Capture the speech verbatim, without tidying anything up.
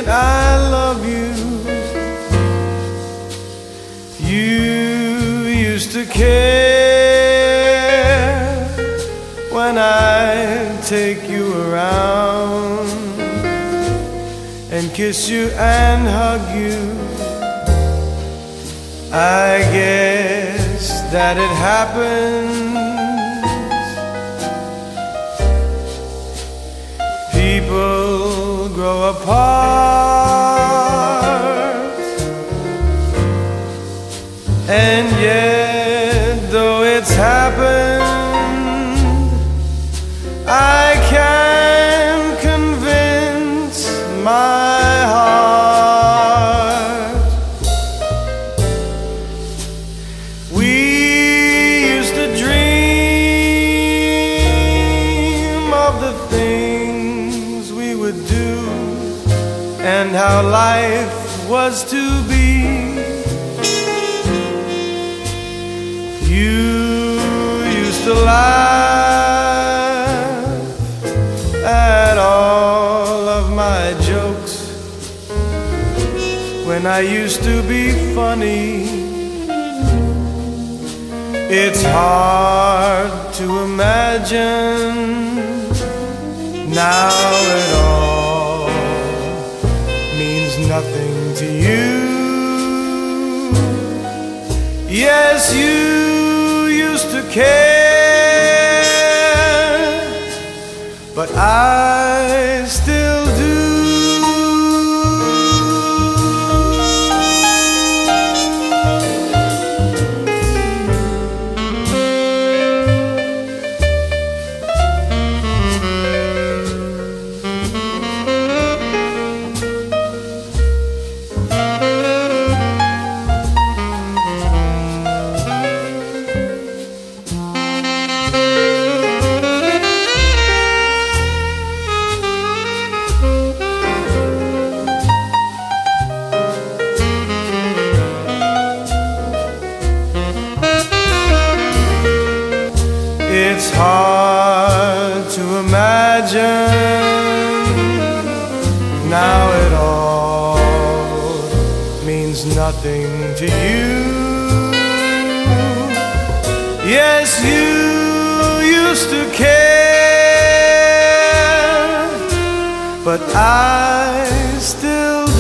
that I love you. You used to care when I'd take you around and kiss you and hug you. I guess that it happens. People grow apart, and yet though it's happened, I can't convince my heart. We used to dream of the things we would do and how life was to be. You used to laugh at all of my jokes when I used to be funny. It's hard to imagine now it all means nothing to you. Yes, you used to care, but I still do. It's hard to imagine now it all means nothing to you. Yes, you used to care, but I still